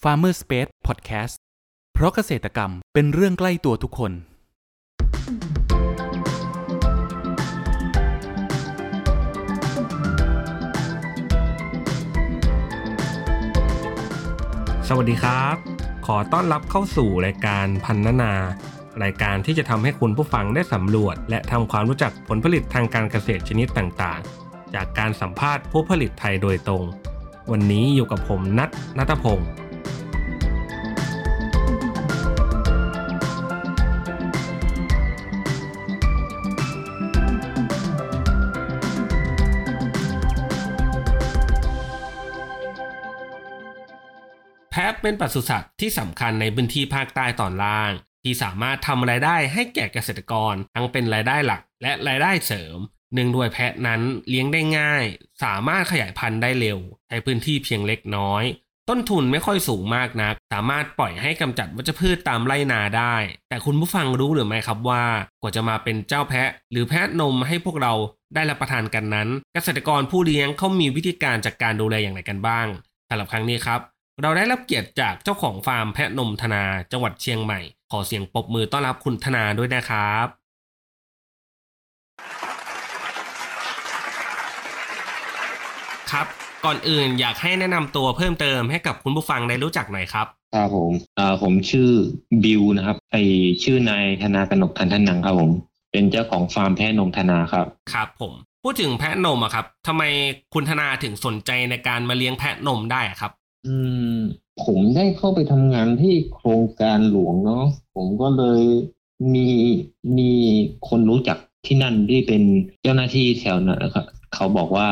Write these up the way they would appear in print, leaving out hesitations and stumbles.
Farmer Space Podcast เพราะเกษตรกรรมเป็นเรื่องใกล้ตัวทุกคนสวัสดีครับขอต้อนรับเข้าสู่รายการพันนานารายการที่จะทำให้คุณผู้ฟังได้สำรวจและทำความรู้จักผลผลิตทางการเกษตรชนิดต่างๆจากการสัมภาษณ์ผู้ผลิตไทยโดยตรงวันนี้อยู่กับผมณัฐพงศ์แพะเป็นปศุสัตว์ที่สำคัญในพื้นที่ภาคใต้ตอนล่างที่สามารถทำรายได้ให้แก่เกษตรกรทั้งเป็นรายได้หลักและรายได้เสริมเนื่องด้วยแพะนั้นเลี้ยงได้ง่ายสามารถขยายพันธุ์ได้เร็วใช้พื้นที่เพียงเล็กน้อยต้นทุนไม่ค่อยสูงมากนักสามารถปล่อยให้กำจัดวัชพืชตามไร่นาได้แต่คุณผู้ฟังรู้หรือไม่ครับว่ากว่าจะมาเป็นเจ้าแพะหรือแพะนมให้พวกเราได้รับประทานกันนั้นเกษตรกรผู้เลี้ยงเขามีวิธีการจัดการดูแลอย่างไรกันบ้างสำหรับครั้งนี้ครับเราได้รับเกียรติจากเจ้าของฟาร์มแพะนมธนาจังหวัดเชียงใหม่ขอเสียงปรบมือต้อนรับคุณธนาด้วยนะครับครับก่อนอื่นอยากให้แนะนำตัวเพิ่มเติมให้กับคุณผู้ฟังได้รู้จักหน่อยครับครับผมชื่อบิวนะครับชื่อนายธนากนกทันทนังครับผมเป็นเจ้าของฟาร์มแพะนมธนาครับครับผมพูดถึงแพะนมอะครับทำไมคุณธนาถึงสนใจในการมาเลี้ยงแพะนมได้ครับผมได้เข้าไปทำงานที่โครงการหลวงเนาะผมก็เลยมีคนรู้จักที่นั่นที่เป็นเจ้าหน้าที่แถวนั้นนะครับเขาบอกว่า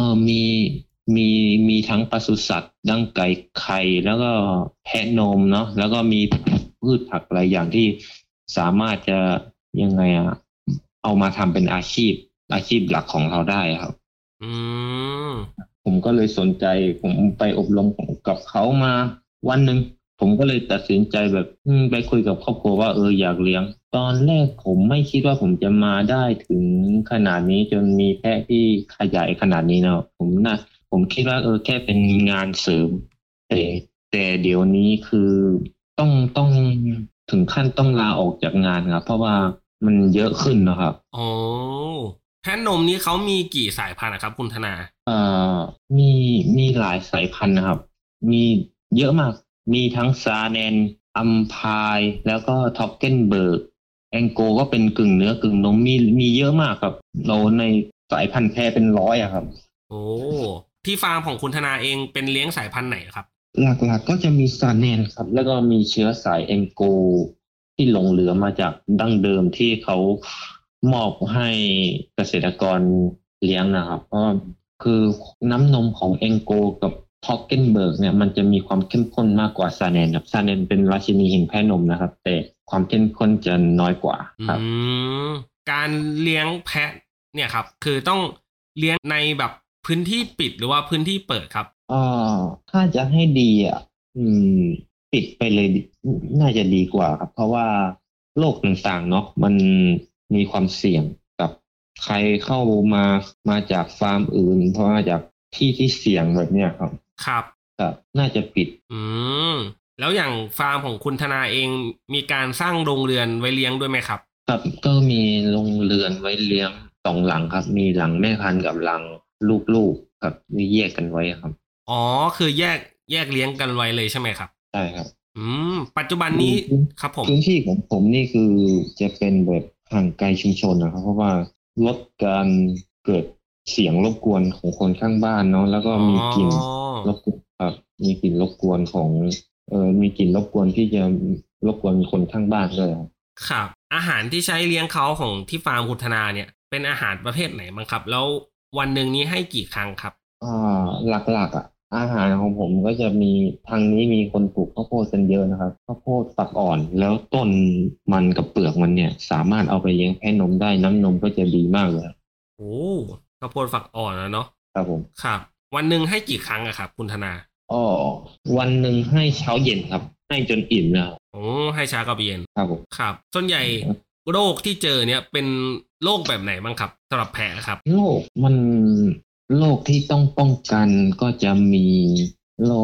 มีทั้งปศุสัตว์ดั้งไก่ไข่แล้วก็แพะนมเนาะแล้วก็มีพืชผักหลายอย่างที่สามารถจะยังไงเอามาทำเป็นอาชีพหลักของเราได้ครับผมก็เลยสนใจผมไปอบรมกับเขามาวันหนึ่งผมก็เลยตัดสินใจแบบไปคุยกับครอบครัวว่าอยากเลี้ยงตอนแรกผมไม่คิดว่าผมจะมาได้ถึงขนาดนี้จนมีแพะที่ขยายขนาดนี้เนาะผมคิดว่าแค่เป็นงานเสริมแต่เดี๋ยวนี้คือต้องถึงขั้นต้องลาออกจากงานครับเพราะว่ามันเยอะขึ้นนะครับอ๋อแพะนมนี้เขามีกี่สายพันธุ์ครับคุณธนามีหลายสายพันธุ์นะครับมีเยอะมากมีทั้งซาแนนอัมพายแล้วก็ท็อกเกนเบิร์กแองโกก็เป็นกึ่งเนื้อกึ่งนมมีเยอะมากครับเราในสายพันธุ์แพะเป็นร้อยอะครับโอ้ที่ฟาร์มของคุณธนาเองเป็นเลี้ยงสายพันธุ์ไหนครับหลักๆก็จะมีซาแนนครับแล้วก็มีเชื้อสายแองโกที่หลงเหลือมาจากดั้งเดิมที่เขามอบให้เกษตรกรเลี้ยงนะครับเพราะคือน้ำนมของแองโกกับท็อกเกนเบิร์กเนี่ยมันจะมีความเข้มข้นมากกว่าซาแนนครับซาแนนเป็นราชินีแห่งแพะนมนะครับแต่ความเข้มข้นจะน้อยกว่าครับการเลี้ยงแพะเนี่ยครับคือต้องเลี้ยงในแบบพื้นที่ปิดหรือว่าพื้นที่เปิดครับถ้าจะให้ดีปิดไปเลยน่าจะดีกว่าครับเพราะว่าโรคต่างๆเนาะมันมีความเสี่ยงกับใครเข้ามาจากฟาร์มอื่นเพราะมาจากที่เสี่ยงแบบเนี้ยครับครับน่าจะปิดแล้วอย่างฟาร์มของคุณธนาเองมีการสร้างโรงเรือนไว้เลี้ยงด้วยไหมครับครับก็มีโรงเรือนไว้เลี้ยง2หลังครับมีหลังแม่พันธุ์กับหลังลูกๆครับมีแยกกันไว้ครับอ๋อคือแยกเลี้ยงกันไว้เลยใช่ไหมครับใช่ครับปัจจุบันนี้ครับผมพื้นที่ของผมนี่คือจะเป็นแบบห่างไกลชุมชนนะครับเพราะว่าลดการเกิดเสียงรบกวนของคนข้างบ้านเนาะแล้วก็มีกลิ่นรบกวนครับมีกลิ่นรบกวนของมีกลิ่นรบกวนที่จะรบกวนคนข้างบ้านด้วยครับอาหารที่ใช้เลี้ยงเขาของที่ฟาร์มคุณธนาเนี่ยเป็นอาหารประเภทไหนบ้างครับแล้ววันหนึ่งนี้ให้กี่ครั้งครับหลักๆอาหารของผมก็จะมีทางนี้มีคนปลูกข้าวโพดกันเยอะนะครับข้าวโพดฝักอ่อนแล้วต้นมันกับเปลือกมันเนี่ยสามารถเอาไปเลี้ยงแพะนมได้น้ำนมก็จะดีมากเลยโอ้ข้าวโพดฝักอ่อนนะเนาะครับผมครับวันหนึ่งให้กี่ครั้งอะครับคุณธนาวันหนึ่งให้เช้าเย็นครับให้จนอิ่มแล้วให้เช้ากับเย็นครับผมครับส่วนใหญ่โรคที่เจอเนี่ยเป็นโรคแบบไหนบ้างครับสำหรับแพะครับโรคที่ต้องป้องกันก็จะมีโรค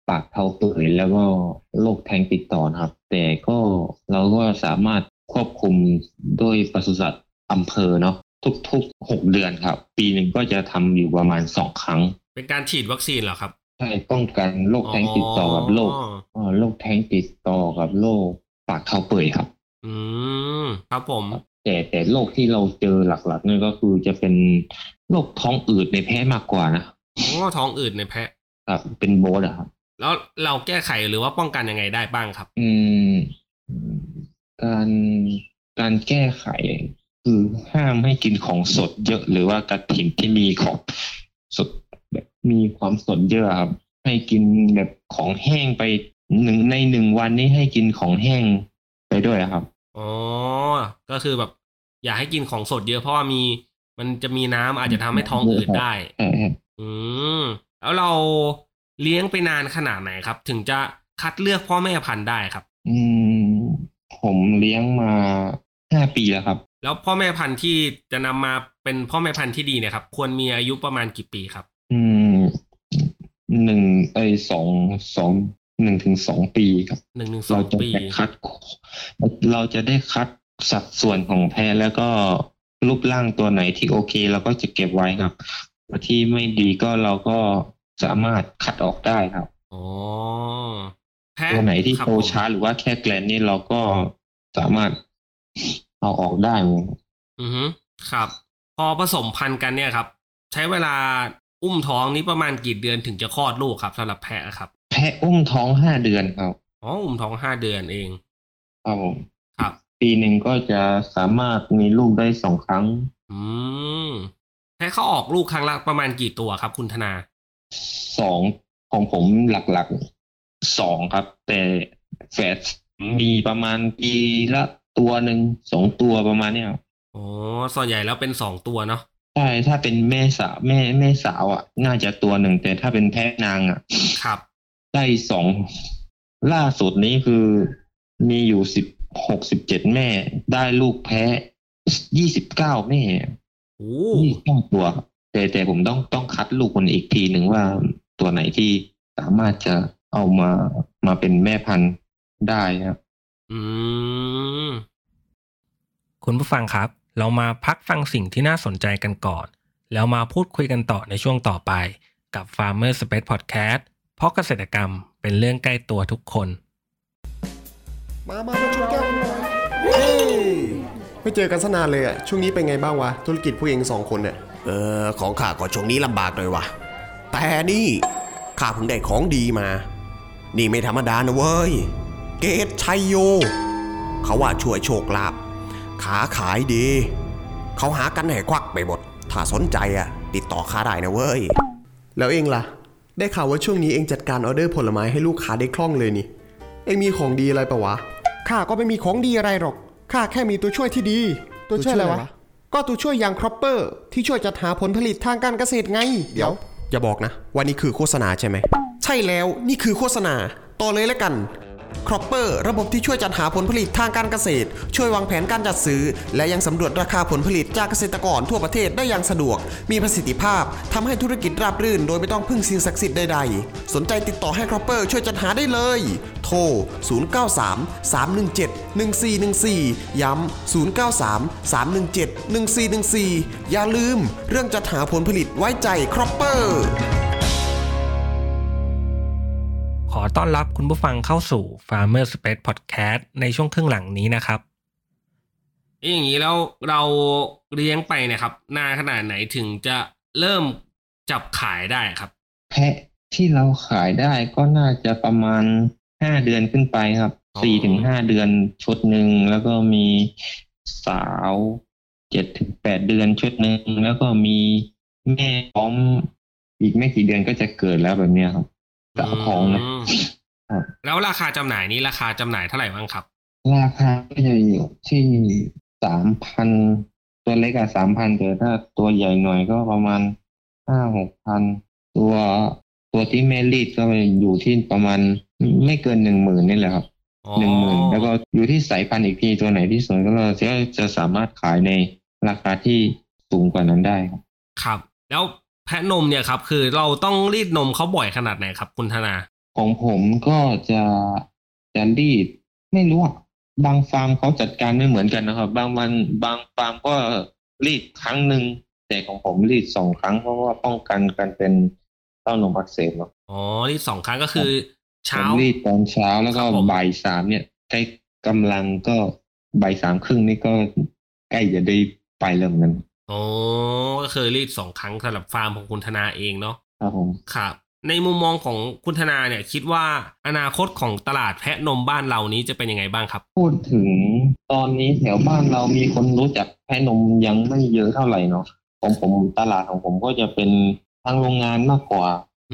ปากเทาเปื่อยแล้วก็โรคแท้งติดต่อนะครับแต่ก็เราก็สามารถควบคุมด้วยปศุสัตว์อำเภอเนาะทุกๆ6เดือนครับปีหนึ่งก็จะทำอยู่ประมาณ2ครั้งเป็นการฉีดวัคซีนเหรอครับใช่ป้องกันโรคแท้งติดต่อกับโรคแท้งติดต่อกับโรคปากเทาเปื่อยครับครับผมแต่โรคที่เราเจอหลักๆนี่ก็คือจะเป็นโรคท้องอืดในแพะมากกว่านะท้องอืดในแพะครับเป็นโบสอะครับแล้วเราแก้ไขหรือว่าป้องกันยังไงได้บ้างครับการแก้ไขคือห้ามให้กินของสดเยอะหรือว่ากระถิ่นที่มีของสดแบบมีความสดเยอะครับให้กินแบบของแห้งไปใน1วันนี้ให้กินของแห้งไปด้วยครับก็คือแบบอย่าให้กินของสดเยอะเพราะว่ามันจะมีน้ำอาจจะทำให้ท้องอืดได้แล้วเราเลี้ยงไปนานขนาดไหนครับถึงจะคัดเลือกพ่อแม่พันธุ์ได้ครับผมเลี้ยงมา5 ปีแล้วครับแล้วพ่อแม่พันธุ์ที่จะนำมาเป็นพ่อแม่พันธุ์ที่ดีเนี่ยครับควรมีอายุประมาณกี่ปีครับ 1-2 ปีครับ 1-2 ปีเราจะได้คัดสัดส่วนของแพะแล้วก็รูปร่างตัวไหนที่โอเคเราก็จะเก็บไว้ครับที่ไม่ดีก็เราก็สามารถคัดออกได้ครับตัวไหนที่โตช้าหรือว่าแค่แกลนนี่เราก็สามารถเอาออกได้ครับพอผสมพันธุ์กันเนี่ยครับใช้เวลาอุ้มท้องนี้ประมาณกี่เดือนถึงจะคลอดลูกครับสำหรับแพะครับแพะอุ้มท้อง5 เดือนครับอุ้มท้อง5 เดือนเองครับผมครับปีหนึ่งก็จะสามารถมีลูกได้2 ครั้งแพะเขาออกลูกครั้งละประมาณกี่ตัวครับคุณธนา 2ของผมหลักๆ2ครับแต่แฝดมีประมาณปีละตัวหนึ่ง2 ตัวประมาณนี้ครับส่วนใหญ่แล้วเป็น2 ตัวเนาะใช่ถ้าเป็นแม่สาวอ่ะน่าจะตัวหนึ่งแต่ถ้าเป็นแพะนางอ่ะครับได้2ล่าสุดนี้คือมีอยู่16-17 แม่ได้ลูกแพะ29 แม่29 ตัวแต่ผมต้องคัดลูกคนอีกทีหนึ่งว่าตัวไหนที่สามารถจะเอามาเป็นแม่พันธุ์ได้ครับคุณผู้ฟังครับเรามาพักฟังสิ่งที่น่าสนใจกันก่อนแล้วมาพูดคุยกันต่อในช่วงต่อไปกับ Farmer Space Podcast เพราะเกษตรกรรมเป็นเรื่องใกล้ตัวทุกคนมาชนแก้วกันหน่อยไม่เจอกันซะนานเลยอ่ะช่วงนี้เป็นไงบ้างวะธุรกิจพวกเอง2 คนเนี่ยของข้าก็ช่วงนี้ลำบากหน่อยวะแต่นี่ข้าเพิ่งได้ของดีมานี่ไม่ธรรมดานะเว้ยเกตชัยโยเขาว่าช่วยโชคลาภขาขายดีเขาหากันให้ควักไปหมดถ้าสนใจอ่ะติดต่อข้าได้นะเว้ยแล้วเองล่ะได้ข่าวว่าช่วงนี้เองจัดการออเดอร์ผลไม้ให้ลูกค้าได้คล่องเลยนี่เองมีของดีอะไรปะวะข้าก็ไม่มีของดีอะไรหรอกข้าแค่มีตัวช่วยที่ดีตัวช่วยอะไรวะก็ตัวช่วยอย่างครอปเปอร์ที่ช่วยจัดหาผลผลิตทางการเกษตรไงเดี๋ยวอย่าบอกนะว่านี่คือโฆษณาใช่ไหมใช่แล้วนี่คือโฆษณาต่อเลยแล้วกันครอปเปอร์ระบบที่ช่วยจัดหาผลผลิตทางการเกษตรช่วยวางแผนการจัดซื้อและยังสำรวจราคาผลผลิตจากเกษตรกรทั่วประเทศได้อย่างสะดวกมีประสิทธิภาพทำให้ธุรกิจราบรื่นโดยไม่ต้องพึ่งสิ่งศักดิ์สิทธิ์ใดๆสนใจติดต่อให้ครอปเปอร์ช่วยจัดหาได้เลยโทร093-317-1414ย้ำ093-317-1414อย่าลืมเรื่องจัดหาผลผลิตไว้ใจครอปเปอร์ขอต้อนรับคุณผู้ฟังเข้าสู่ Farmer Space Podcast ในช่วงครึ่งหลังนี้นะครับอย่างนี้แล้วเราเลี้ยงไปเนี่ยครับนานขนาดไหนถึงจะเริ่มจับขายได้ครับแพะที่เราขายได้ก็น่าจะประมาณ5 เดือนขึ้นไปครับ 4-5 เดือนชุดหนึ่งแล้วก็มีสาว 7-8 เดือนชุดหนึ่งแล้วก็มีแม่พร้อมอีกไม่กี่เดือนก็จะเกิดแล้วแบบนี้ครับของนะแล้วราคาจำหน่ายนี้ราคาจำหน่ายเท่าไหร่บ้างครับราคาก็จะอยู่ที่ 3,000 ตัวเล็กอ่ะ 3,000 แต่ถ้าตัวใหญ่หน่อยก็ประมาณ 5-6,000 ตัวที่แม่รีดก็อยู่ที่ประมาณไม่เกิน 10,000 นี่แหละครับ 10,000 แล้วก็อยู่ที่สายพันธุ์อีกทีตัวไหนที่สวยก็จะสามารถขายในราคาที่สูงกว่านั้นได้ครับครับแล้วแพะนมเนี่ยครับคือเราต้องรีดนมเขาบ่อยขนาดไหนครับคุณธนาของผมก็จะรีดไม่รู้อ่ะบางฟาร์มเขาจัดการไม่เหมือนกันนะครับบางฟาร์มก็รีดครั้งหนึ่งแต่ของผมรีด2 ครั้งเพราะว่าป้องกันการเป็นเต้านมอักเสบเนาะอ๋อรีด2 ครั้งก็คือเช้ารีดตอนเช้าแล้วก็บ่าย3เนี่ยใกล้กำลังก็บ่าย3 ครึ่งนี่ก็ใกล้จะได้ไปแล้วเหมือนกันอ๋อก็คือรีด2 ครั้งสำหรับฟาร์มของคุณธนาเองเนาะครับผมครับในมุมมองของคุณธนาเนี่ยคิดว่าอนาคตของตลาดแพะนมบ้านเรานี้จะเป็นยังไงบ้างครับพูดถึงตอนนี้แถวบ้านเรามีคนรู้จักแพะนมยังไม่เยอะเท่าไหร่เนาะของผมตลาดของผมก็จะเป็นทางโรงงานมากกว่า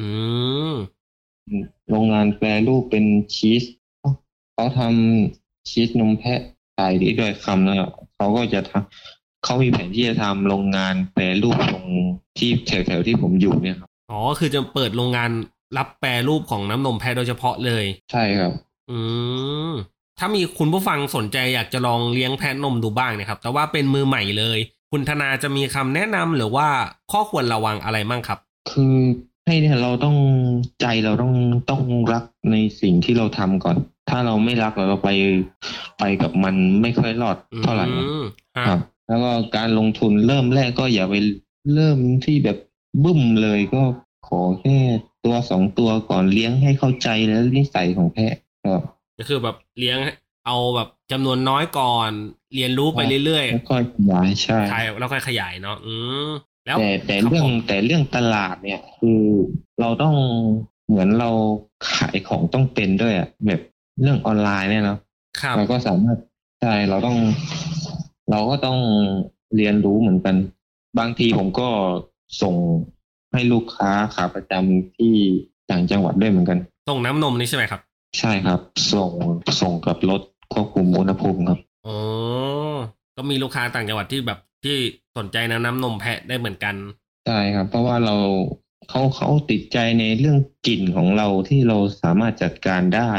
โรงงานแปรรูปเป็นชีสเขาทำชีสนมแพะขายได้ด้วยคำแล้วเขาก็จะทำเขามีแผนที่จะทำโรงงานแปรรูปตรงที่แถวๆที่ผมอยู่เนี่ยครับอ๋อคือจะเปิดโรงงานรับแปรรูปของน้ำนมแพะโดยเฉพาะเลยใช่ครับถ้ามีคุณผู้ฟังสนใจอยากจะลองเลี้ยงแพะนมดูบ้างนะครับแต่ว่าเป็นมือใหม่เลยคุณธนาจะมีคำแนะนำหรือว่าข้อควรระวังอะไรมั่งครับคือให้เราต้องใจเราต้องรักในสิ่งที่เราทำก่อนถ้าเราไม่รักเราไปกับมันไม่ค่อยรอดเท่าไหร่ครับแล้วก็การลงทุนเริ่มแรกก็อย่าไปเริ่มที่แบบบึ้มเลยก็ขอแค่ตัว2 ตัวก่อนเลี้ยงให้เข้าใจแล้วนิสัยของแพะครับก็คือแบบเลี้ยงเอาแบบจำนวนน้อยก่อนเรียนรู้ไปเรื่อยๆแล้วค่อยขยายใช่แล้วค่อยขยายเนาะแล้วแต่เรื่องตลาดเนี่ยคือเราต้องเหมือนเราขายของต้องเป็นด้วยอ่ะแบบเรื่องออนไลน์เนี่ยเนาะเราก็สามารถใช่เราก็ต้องเรียนรู้เหมือนกันบางทีผมก็ส่งให้ลูกค้าขาประจำที่ต่างจังหวัดด้วยเหมือนกันส่งน้ำนมนี่ใช่ไหมครับใช่ครับส่งกับรถควบคุมอุณหภูมิครับอ๋อก็มีลูกค้าต่างจังหวัดที่แบบที่สนใจน้ำนมแพะได้เหมือนกันใช่ครับเพราะว่าเขาติดใจในเรื่องกลิ่นของเราที่เราสามารถจัดการได้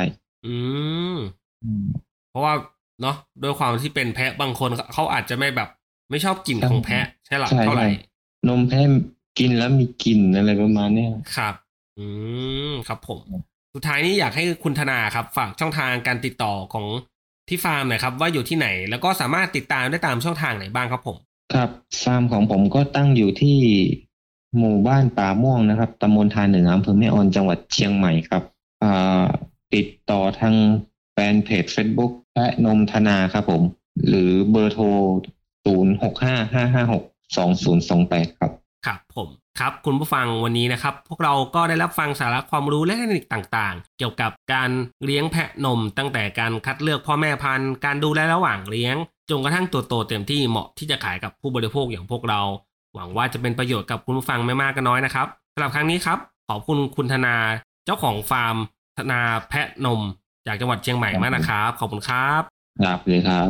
เพราะว่าเนาะด้วยความที่เป็นแพะบางคนเขาอาจจะไม่ชอบกลิ่นของแพะใช่หรอเท่าไหร่นมแพะกินแล้วมีกลิ่นอะไรประมาณนี้ครับครับผมสุดท้ายนี้อยากให้คุณธนาครับฝากช่องทางการติดต่อของที่ฟาร์มหน่อยครับว่าอยู่ที่ไหนแล้วก็สามารถติดตามได้ตามช่องทางไหนบ้างครับผมครับฟาร์มของผมก็ตั้งอยู่ที่หมู่บ้านป่าม่วงนะครับตำบลทาเหนืออำเภอแม่ออนจังหวัดเชียงใหม่ครับติดต่อทางแฟนเพจ Facebook แพะนมธนาครับผมหรือเบอร์โทร0655562028ครับครับผมครับคุณผู้ฟังวันนี้นะครับพวกเราก็ได้รับฟังสาระความรู้และเทคนิคต่างๆเกี่ยวกับการเลี้ยงแพะนมตั้งแต่การคัดเลือกพ่อแม่พันธุ์การดูแลระหว่างเลี้ยงจนกระทั่งตัวโตเต็มที่เหมาะที่จะขายกับผู้บริโภคอย่างพวกเราหวังว่าจะเป็นประโยชน์กับคุณผู้ฟังไม่มากก็น้อยนะครับสำหรับครั้งนี้ครับขอบคุณคุณธนาเจ้าของฟาร์มธนาแพะนมจากจังหวัดเชียงใหม่มากนะครับขอบคุณครับครับเลยครับ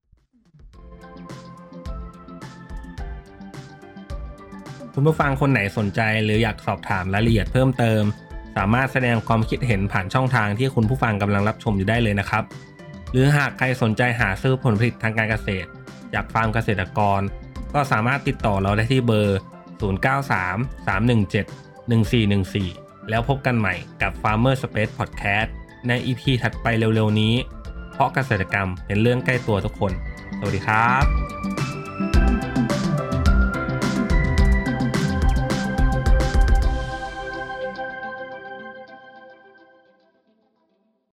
คุณผู้ฟังคนไหนสนใจหรืออยากสอบถามรายละเอียดเพิ่มเติมสามารถแสดงความคิดเห็นผ่านช่องทางที่คุณผู้ฟังกำลังรับชมอยู่ได้เลยนะครับหรือหากใครสนใจหาซื้อผลผลิตทางการเกษตรจากฟาร์มเกษตรกรก็สามารถติดต่อเราได้ที่เบอร์0933171414แล้วพบกันใหม่กับ Farmer Space Podcast ใน EP ถัดไปเร็วๆนี้เพราะเกษตรกรรมเป็นเรื่องใกล้ตัวทุกคนสวัสดีครับ